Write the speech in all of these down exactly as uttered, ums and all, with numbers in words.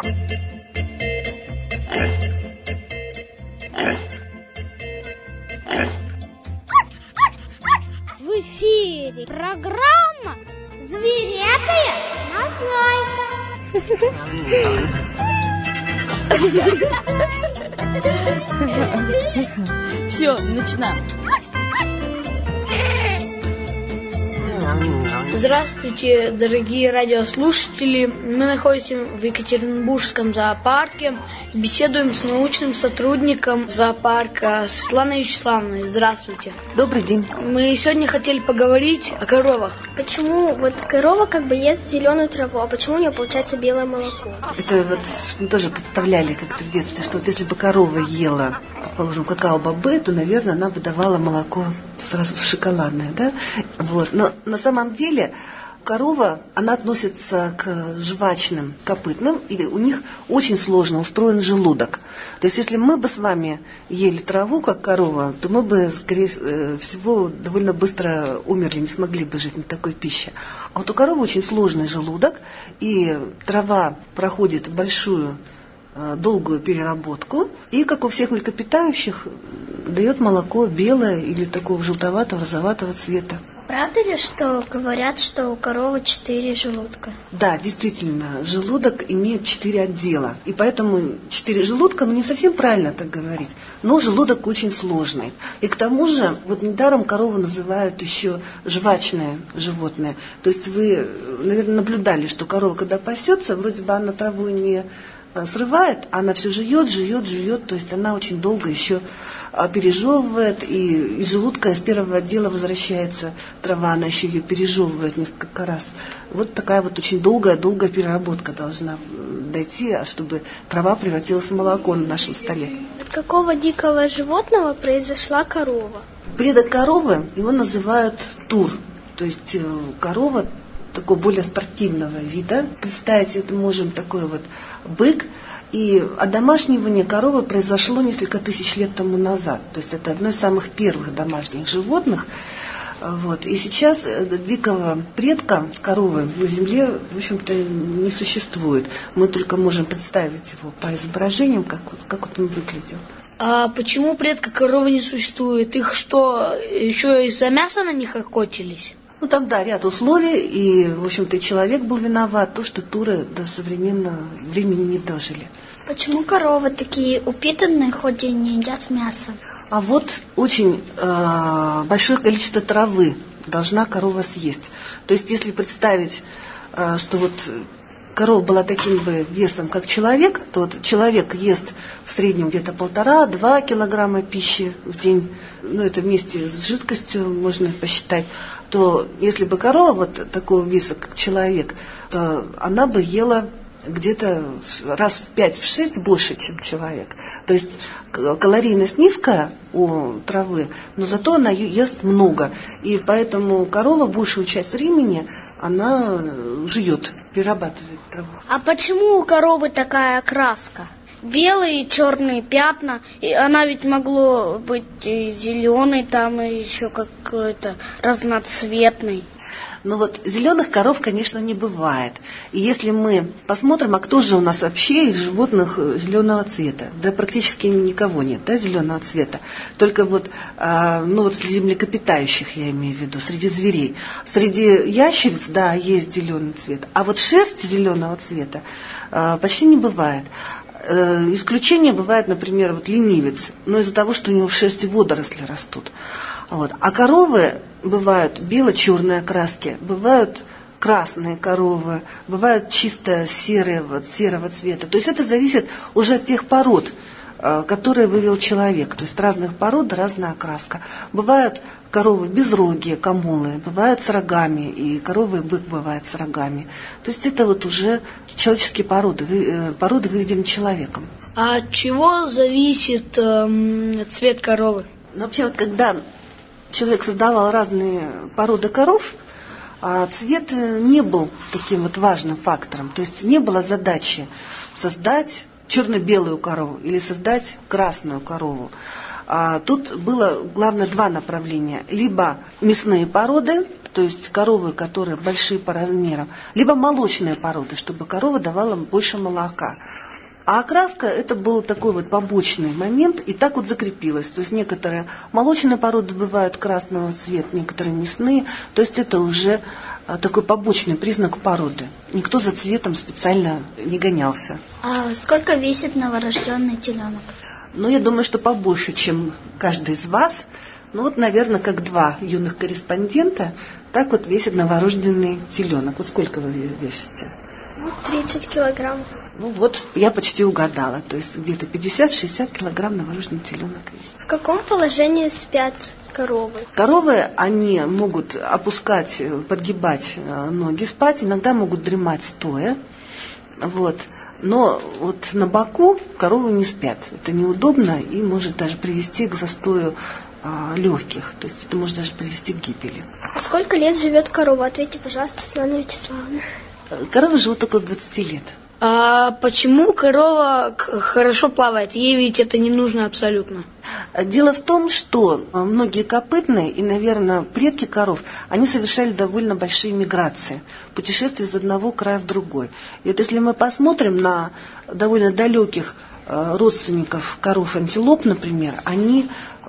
В эфире программа «Зверятая назнайка». Все, начинаем. Здравствуйте, дорогие радиослушатели. Мы находимся в Екатеринбургском зоопарке и беседуем с научным сотрудником зоопарка Светланой Вячеславовной. Здравствуйте. Добрый день. Мы сегодня хотели поговорить о коровах. Почему вот корова как бы ест зеленую траву, а почему у нее получается белое молоко? Это вот мы тоже представляли как-то в детстве, что вот если бы корова ела, предположим, какао-бобе, то, наверное, она бы давала молоко сразу шоколадное, да? Вот. Но на самом деле корова, она относится к жвачным, копытным, и у них очень сложно устроен желудок. То есть, если мы бы с вами ели траву, как корова, то мы бы, скорее всего, довольно быстро умерли, не смогли бы жить на такой пище. А вот у коровы очень сложный желудок, и трава проходит большую, долгую переработку, и, как у всех млекопитающих, дает молоко белое или такого желтоватого, розоватого цвета. Правда ли, что говорят, что у коровы четыре желудка? Да, действительно, желудок имеет четыре отдела. И поэтому четыре желудка, ну не совсем правильно так говорить, но желудок очень сложный. И к тому же, вот недаром корову называют еще жвачное животное. То есть вы, наверное, наблюдали, что корова, когда пасется, вроде бы она траву не срывает, а она все жует, жует, жует, то есть она очень долго еще пережевывает, и из желудка, из первого отдела возвращается трава, она еще ее пережевывает несколько раз. Вот такая вот очень долгая-долгая переработка должна дойти, чтобы трава превратилась в молоко на нашем столе. От какого дикого животного произошла корова? Предок коровы, его называют тур, то есть корова такого более спортивного вида. Представить это можем такой вот бык. И одомашнивание коровы произошло несколько тысяч лет тому назад. То есть это одно из самых первых домашних животных. Вот. И сейчас дикого предка коровы на земле, в общем-то, не существует. Мы только можем представить его по изображениям, как, как вот он выглядел. А почему предка коровы не существует? Их что, еще из-за мяса на них охотились? Ну, там, да, ряд условий, и, в общем-то, и человек был виноват, то, что туры до современного времени не дожили. Почему коровы такие упитанные, хоть и не едят мясо? А вот очень э, большое количество травы должна корова съесть. То есть, если представить, э, что вот корова была таким бы весом, как человек, то вот человек ест в среднем где-то полтора-два килограмма пищи в день, ну, это вместе с жидкостью можно посчитать, то если бы корова вот такого веса, как человек, то она бы ела где-то раз в пять, в шесть больше, чем человек. То есть калорийность низкая у травы, но зато она ест много. И поэтому корова большую часть времени она жует, перерабатывает траву. А почему у коровы такая окраска? Белые и черные пятна, и она ведь могло быть и зеленой, там и еще какой-то разноцветный. Ну вот зеленых коров, конечно, не бывает. И если мы посмотрим, а кто же у нас вообще из животных зеленого цвета? Да практически никого нет, да, зеленого цвета. Только вот, а, ну вот среди млекопитающих, я имею в виду, среди зверей. Среди ящериц, да, есть зеленый цвет. А вот шерсть зеленого цвета а, почти не бывает. Исключение бывает, например, вот ленивец, но из-за того, что у него в шерсти водоросли растут. Вот. А коровы бывают бело-черные окраски, бывают красные коровы, бывают чисто серые, вот, серого цвета. То есть это зависит уже от тех пород, которые вывел человек. То есть разных пород, разная окраска. Бывают коровы безрогие, камолы, бывают с рогами, и коровы и бык бывают с рогами. То есть это вот уже человеческие породы, породы выведены человеком. А от чего зависит эм, цвет коровы? Ну, вообще, вот когда человек создавал разные породы коров, цвет не был таким вот важным фактором. То есть не было задачи создать черно-белую корову или создать красную корову. А тут было, главное, два направления. Либо мясные породы, то есть коровы, которые большие по размерам, либо молочные породы, чтобы корова давала больше молока. А окраска это был такой вот побочный момент, и так вот закрепилось. То есть некоторые молочные породы бывают красного цвета, некоторые мясные. То есть это уже такой побочный признак породы. Никто за цветом специально не гонялся. А сколько весит новорожденный теленок? Ну, я думаю, что побольше, чем каждый из вас. Ну вот, наверное, как два юных корреспондента, так вот весит новорожденный теленок. Вот сколько вы весите? тридцать килограмм. Ну вот, я почти угадала. То есть где-то пятьдесят-шестьдесят килограмм новорожденный теленок весит. В каком положении спят коровы? Коровы, они могут опускать, подгибать ноги, спать, иногда могут дремать стоя. Вот. Но вот на боку коровы не спят. Это неудобно и может даже привести к застою а, легких. То есть это может даже привести к гибели. А сколько лет живет корова? Ответьте, пожалуйста, Светлана Вячеславовна. Коровы живут около двадцати лет. А почему корова хорошо плавает? Ей ведь это не нужно абсолютно. Дело в том, что многие копытные и, наверное, предки коров, они совершали довольно большие миграции, путешествия из одного края в другой. И вот если мы посмотрим на довольно далеких родственников коров-антилоп, например, они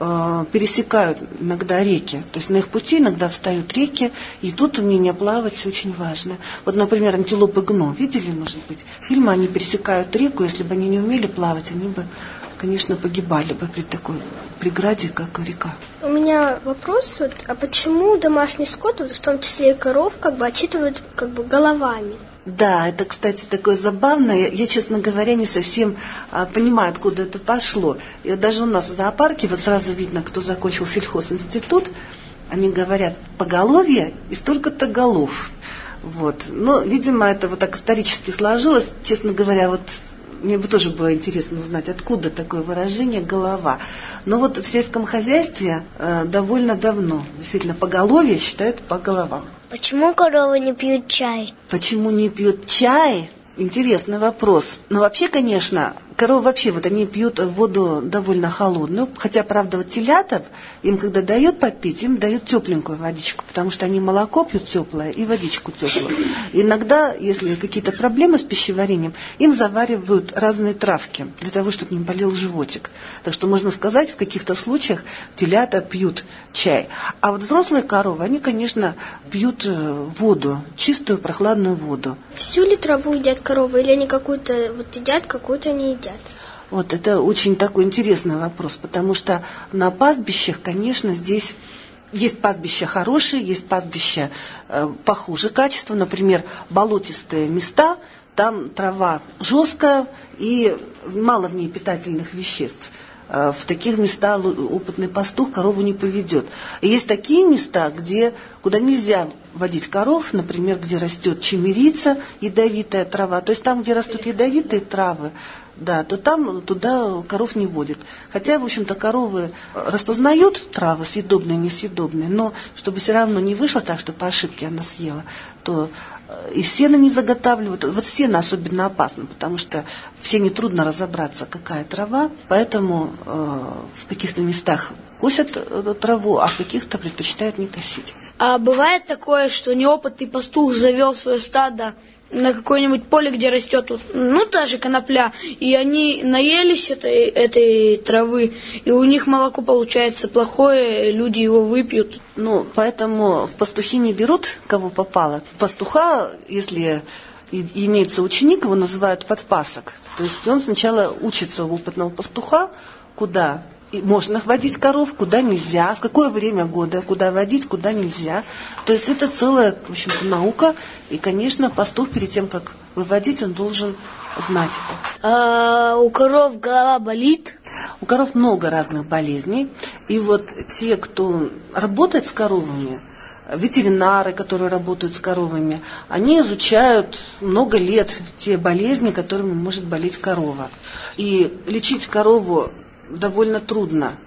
пересекают иногда реки. То есть на их пути иногда встают реки, и тут умение плавать очень важно. Вот, например, антилопы гно. Видели, может быть, фильмы, они пересекают реку, если бы они не умели плавать, они бы, конечно, погибали бы при такой преграде, как река. У меня вопрос, вот, а почему домашний скот, вот, в том числе и коров, как бы отчитывают как бы головами? Да, это, кстати, такое забавное. Я, честно говоря, не совсем а, понимаю, откуда это пошло. И вот даже у нас в зоопарке вот сразу видно, кто закончил сельхозинститут. Они говорят поголовье и столько-то голов. Вот. Но, видимо, это вот так исторически сложилось. Честно говоря, вот мне бы тоже было интересно узнать, откуда такое выражение «голова». Но вот в сельском хозяйстве э, довольно давно действительно поголовье считают по головам. Почему коровы не пьют чай? Почему не пьют чай? Интересный вопрос. Но вообще, конечно, коровы вообще, вот они пьют воду довольно холодную, хотя, правда, вот телятам, им когда дают попить, им дают тепленькую водичку, потому что они молоко пьют теплое и водичку теплую. Иногда, если какие-то проблемы с пищеварением, им заваривают разные травки для того, чтобы не болел животик. Так что можно сказать, в каких-то случаях телята пьют чай. А вот взрослые коровы, они, конечно, пьют воду, чистую прохладную воду. Всю ли траву едят коровы, или они какую-то вот едят, какую-то не едят? Вот это очень такой интересный вопрос, потому что на пастбищах, конечно, здесь есть пастбища хорошие, есть пастбища э, похуже качества, например, болотистые места, там трава жесткая и мало в ней питательных веществ. В таких местах опытный пастух корову не поведет. И есть такие места, где, куда нельзя водить коров, например, где растет чимерица, ядовитая трава. То есть там, где растут ядовитые травы, да, то там туда коров не водят. Хотя, в общем-то, коровы распознают травы, съедобные, несъедобные, но чтобы все равно не вышло так, что по ошибке она съела, то и сено не заготавливают. Вот сено особенно опасно, потому что в сене трудно разобраться, какая трава, поэтому э, в каких-то местах косят траву, а в каких-то предпочитают не косить. А бывает такое, что неопытный пастух завел свое стадо на какое-нибудь поле, где растет, ну, та же конопля, и они наелись этой, этой травы, и у них молоко получается плохое, люди его выпьют. Ну, поэтому в пастухи не берут, кого попало. Пастуха, если имеется ученик, его называют подпасок. То есть он сначала учится у опытного пастуха, куда можно водить коров, куда нельзя, в какое время года, куда водить, куда нельзя. То есть это целая, в общем-то, наука. И, конечно, пастух перед тем, как выводить, он должен знать это. А у коров голова болит? У коров много разных болезней. И вот те, кто работает с коровами, ветеринары, которые работают с коровами, они изучают много лет те болезни, которыми может болеть корова. И лечить корову довольно трудно.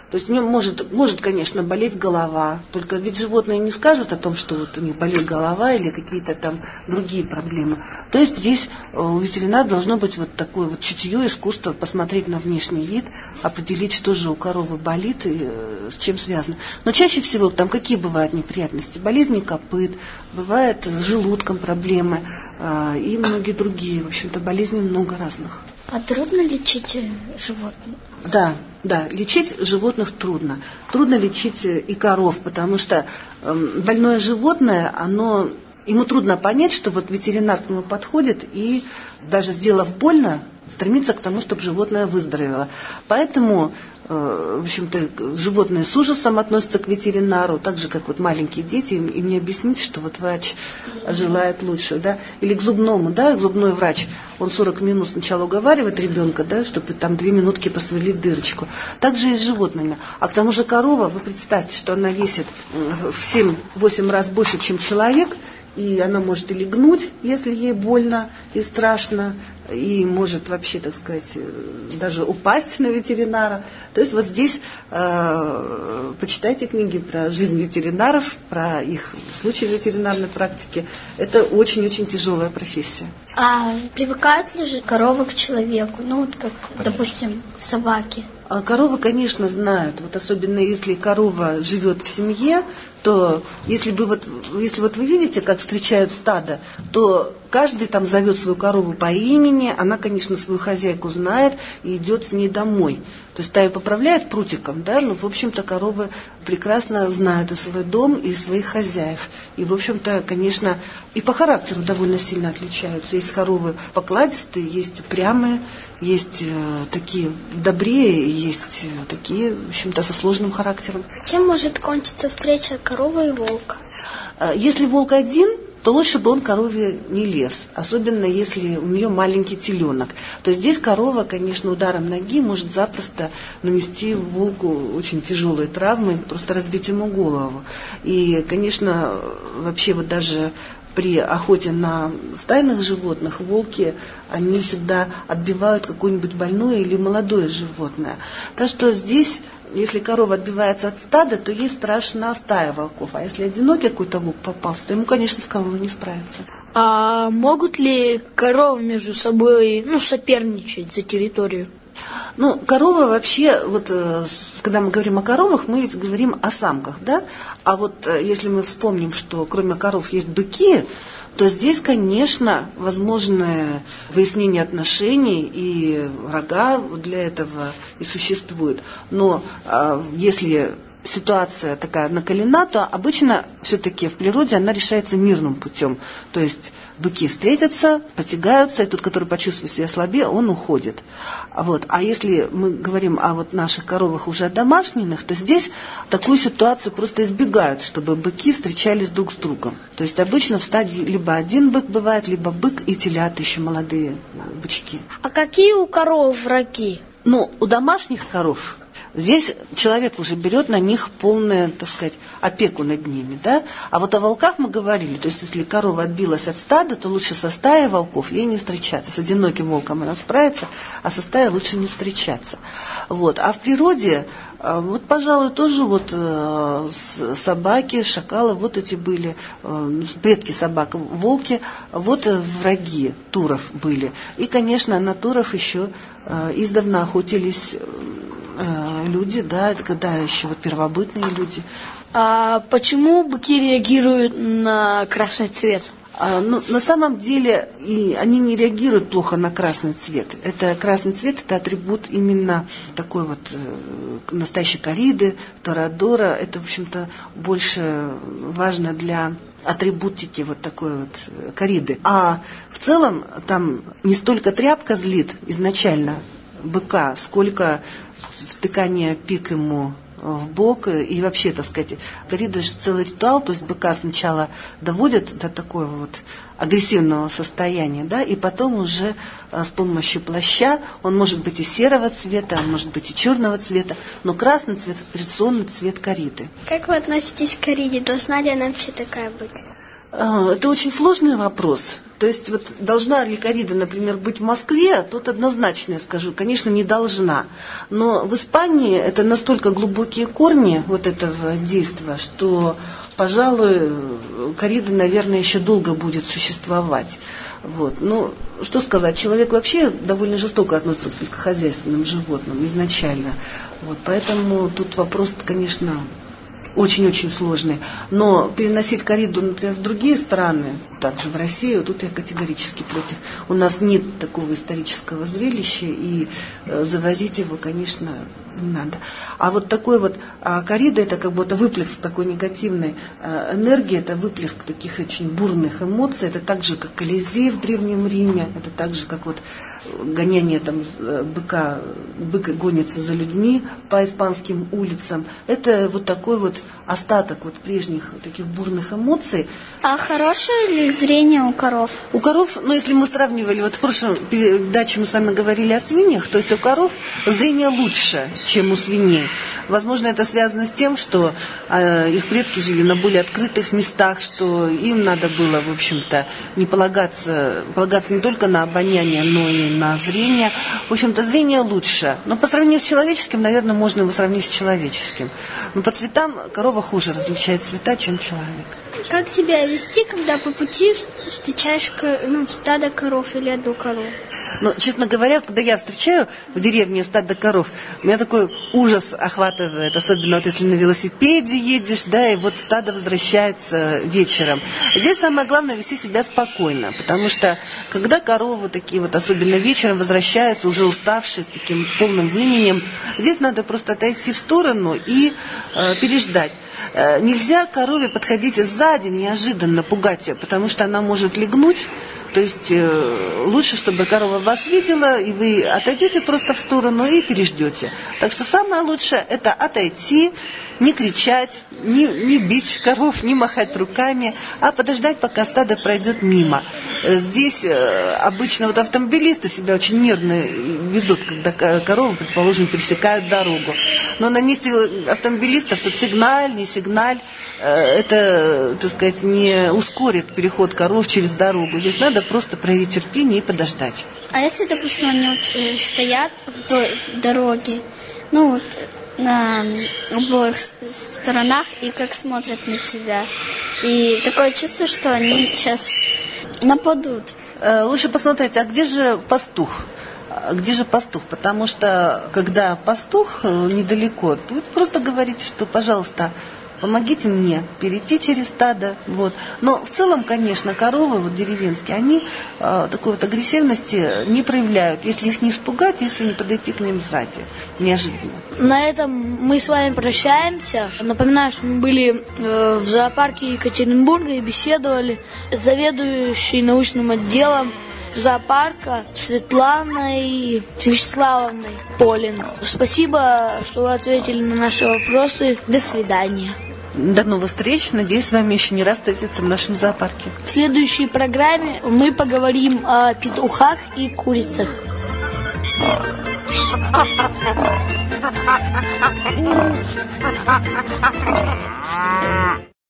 То есть у него может, может, конечно, болеть голова, только ведь животные не скажут о том, что вот у них болит голова или какие-то там другие проблемы. То есть здесь у ветеринара должно быть вот такое вот чутье, искусство, посмотреть на внешний вид, определить, что же у коровы болит и с чем связано. Но чаще всего там какие бывают неприятности? Болезни копыт, бывает с желудком проблемы и многие другие, в общем-то, болезней много разных. А трудно лечить животных? Да, да, лечить животных трудно. Трудно лечить и коров, потому что э, больное животное, оно, ему трудно понять, что вот ветеринар к нему подходит и, даже сделав больно, стремится к тому, чтобы животное выздоровело. Поэтому, э, в общем-то, животные с ужасом относятся к ветеринару, так же, как вот маленькие дети, им, им не объяснить, что вот врач желает лучше, да, или к зубному, да, зубной врач, он сорок минут сначала уговаривает ребенка, да, чтобы там две минутки посверлить дырочку. Так же и с животными. А к тому же корова, вы представьте, что она весит в семь-восемь раз больше, чем человек, и она может или гнуть, если ей больно и страшно, и может вообще, так сказать, даже упасть на ветеринара. То есть вот здесь э, почитайте книги про жизнь ветеринаров, про их случаи в ветеринарной практике. Это очень-очень тяжелая профессия. А привыкают ли же коровы к человеку? Ну вот как, допустим, собаки. А коровы, конечно, знают, вот особенно если корова живет в семье, то если, бы вот, если вот вы видите, как встречают стадо, то каждый там зовет свою корову по имени, она, конечно, свою хозяйку знает и идет с ней домой. То есть та ее поправляет прутиком, да, но, в общем-то, коровы прекрасно знают и свой дом, и своих хозяев. И, в общем-то, конечно, и по характеру довольно сильно отличаются. Есть коровы покладистые, есть упрямые, есть э, такие добрее, есть э, такие, в общем-то, со сложным характером. Чем может кончиться встреча коровы и волка? Если волк один, то лучше бы он к корове не лез, особенно если у нее маленький теленок. То есть здесь корова, конечно, ударом ноги может запросто нанести волку очень тяжелые травмы, просто разбить ему голову. И, конечно, вообще вот даже при охоте на стайных животных волки, они всегда отбивают какое-нибудь больное или молодое животное. Так что здесь, если корова отбивается от стада, то ей страшна стая волков. А если одинокий какой-то волк попался, то ему, конечно, с коровой не справиться. А могут ли коровы между собой, ну, соперничать за территорию? Ну, корова вообще, вот когда мы говорим о коровах, мы ведь говорим о самках, да? А вот если мы вспомним, что кроме коров есть быки, то здесь, конечно, возможно выяснение отношений, и рога для этого и существуют. Но а, если ситуация такая накалена, то обычно все-таки в природе она решается мирным путем. То есть быки встретятся, потягаются, и тот, который почувствует себя слабее, он уходит. Вот. А если мы говорим о вот наших коровах уже одомашненных, то здесь такую ситуацию просто избегают, чтобы быки встречались друг с другом. То есть обычно в стадии либо один бык бывает, либо бык и телята еще молодые бычки. А какие у коров враги? Ну, у домашних коров здесь человек уже берет на них полную, так сказать, опеку над ними, да? А вот о волках мы говорили, то есть если корова отбилась от стада, то лучше со стаей волков ей не встречаться. С одиноким волком она справится, а со стаей лучше не встречаться. Вот. А в природе, вот, пожалуй, тоже вот собаки, шакалы, вот эти были, предки собак, волки, вот враги туров были. И, конечно, на туров еще издавна охотились люди, да, когда еще вот первобытные люди. А почему быки реагируют на красный цвет? А, ну, на самом деле и они не реагируют плохо на красный цвет. Это красный цвет, это атрибут именно такой вот э, настоящей кориды, торадора. Это, в общем-то, больше важно для атрибутики вот такой вот кориды. А в целом там не столько тряпка злит изначально быка, сколько втыкание пик ему в бок и вообще, так сказать, корида же целый ритуал, то есть быка сначала доводят до такого вот агрессивного состояния, да, и потом уже а, с помощью плаща, он может быть и серого цвета, он может быть и черного цвета, но красный цвет – это традиционный цвет кориды. Как вы относитесь к кориде? Должна ли она вообще такая быть? Это очень сложный вопрос. То есть вот должна ли коррида, например, быть в Москве, тут однозначно я скажу, конечно, не должна. Но в Испании это настолько глубокие корни вот этого действия, что, пожалуй, коррида, наверное, еще долго будет существовать. Вот. Ну, что сказать, человек вообще довольно жестоко относится к сельскохозяйственным животным изначально. Вот. Поэтому тут вопрос, конечно, очень-очень сложный. Но переносить корриду, например, в другие страны, также в Россию, тут я категорически против. У нас нет такого исторического зрелища, и э, завозить его, конечно, не надо. А вот такой вот а коррида, это как будто выплеск такой негативной э, энергии, это выплеск таких очень бурных эмоций, это так же, как Колизей в Древнем Риме, это так же, как вот гоняние там быка, бык гонится за людьми по испанским улицам. Это вот такой вот остаток вот прежних таких бурных эмоций. А хорошее ли зрение у коров? У коров, ну если мы сравнивали, вот в прошлом передаче мы с вами говорили о свиньях, то есть у коров зрение лучше, чем у свиней. Возможно, это связано с тем, что э, их предки жили на более открытых местах, что им надо было, в общем-то, не полагаться, полагаться не только на обоняние, но и на зрение. В общем-то, зрение лучше. Но по сравнению с человеческим, наверное, можно его сравнить с человеческим. Но по цветам корова хуже различает цвета, чем человек. Как себя вести, когда по пути встречаешь ну, стадо коров или одну корову? Но, честно говоря, когда я встречаю в деревне стадо коров, меня такой ужас охватывает, особенно вот если на велосипеде едешь, да, и вот стадо возвращается вечером. Здесь самое главное вести себя спокойно, потому что когда коровы такие вот, особенно вечером, возвращаются, уже уставшие, с таким полным выменем, здесь надо просто отойти в сторону и э, переждать. Э, нельзя корове подходить сзади, неожиданно пугать ее, потому что она может легнуть. То есть э, лучше, чтобы корова вас видела, и вы отойдете просто в сторону и переждете. Так что самое лучшее – это отойти, не кричать, не, не бить коров, не махать руками, а подождать, пока стадо пройдет мимо. Здесь э, обычно вот автомобилисты себя очень нервно ведут, когда коровы, предположим, пересекают дорогу. Но на месте автомобилистов тут сигналь, не сигналь, э, это, так сказать, не ускорит переход коров через дорогу. Здесь надо просто проявить терпение и подождать. А если, допустим, они вот, э, стоят вдоль дороги, ну вот на обоих сторонах и как смотрят на тебя, и такое чувство, что они сейчас нападут. Э, лучше посмотреть, а где же пастух? Где же пастух? Потому что, когда пастух недалеко, вы просто говорите, что, пожалуйста, помогите мне перейти через стадо. Вот. Но в целом, конечно, коровы вот, деревенские, они э, такой вот агрессивности не проявляют, если их не испугать, если не подойти к ним сзади, неожиданно. На этом мы с вами прощаемся. Напоминаю, что мы были э, в зоопарке Екатеринбурга и беседовали с заведующей научным отделом зоопарка Светланой Вячеславовной Полинц. Спасибо, что вы ответили на наши вопросы. До свидания. До новых встреч. Надеюсь, с вами еще не раз встретиться в нашем зоопарке. В следующей программе мы поговорим о петухах и курицах.